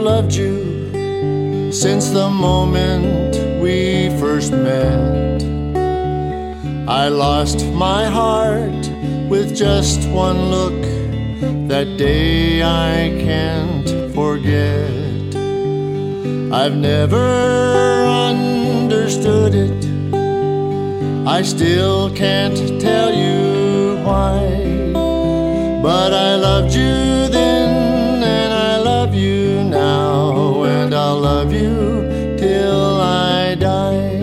loved you since the moment we first met. I lost my heart with just one look. That day I can't forget. I've never understood it. I still can't tell you why. But I loved you then, and I love you now, and I'll love you till I die.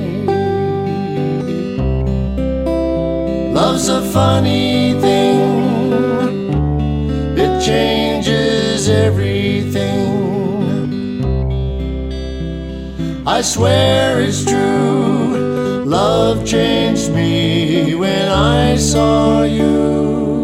Love's a funny thing. It changes everything. I swear it's true. Love changed me when I saw you.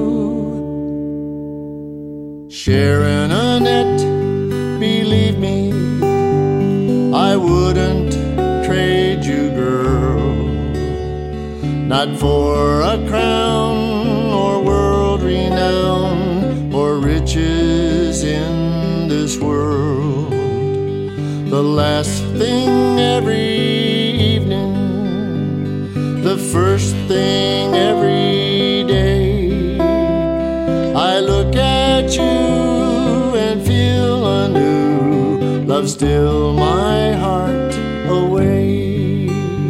Sharon Annette, believe me, I wouldn't trade you, girl. Not for a crown or world renown or riches in this world. The last thing every evening, the first thing every day, I look at you and feel anew. Love still my heart away.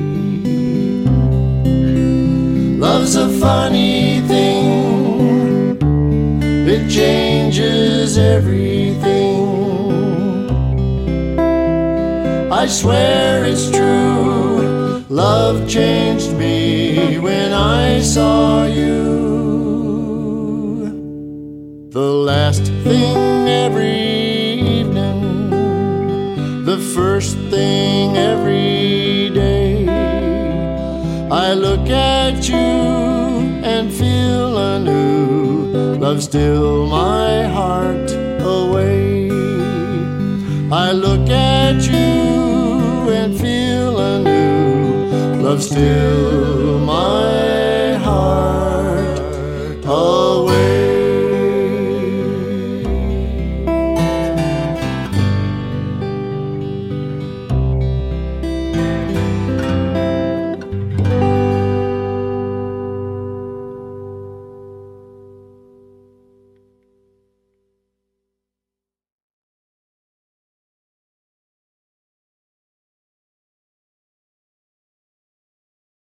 Love's a funny thing. It changes everything. I swear it's true. Love changed me when I saw you. The last thing every evening, the first thing every day, I look at you and feel anew. Love still my heart away. I look at you and feel anew. Love still